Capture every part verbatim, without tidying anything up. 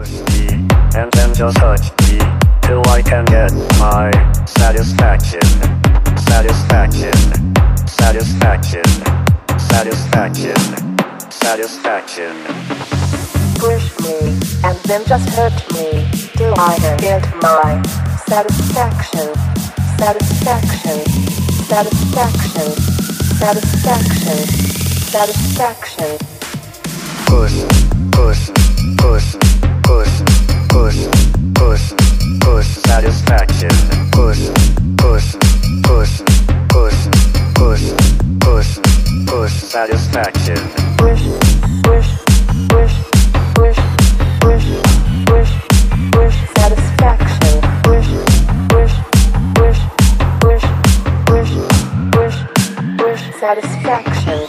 Push me, and then just touch me, till I can get my satisfaction. Satisfaction. Satisfaction. Satisfaction. Satisfaction. Push me, and then just hurt me, till I can get my satisfaction. Satisfaction. Satisfaction. Satisfaction. Satisfaction. Push, push, push, push, push, push, push, satisfaction. Push, push, push, push, push, push, push, satisfaction. Push, push, push, push, push, push, push, satisfaction. Push, push, push, push, push, push, push, satisfaction.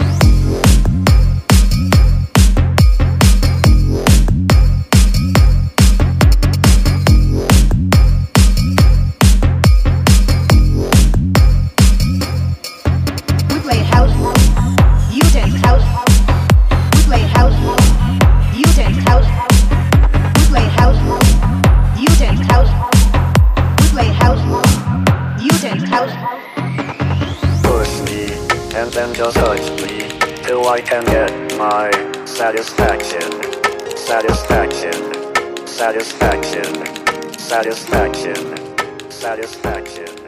Push me, and then just touch me, till I can get my satisfaction. Satisfaction. Satisfaction. Satisfaction. Satisfaction.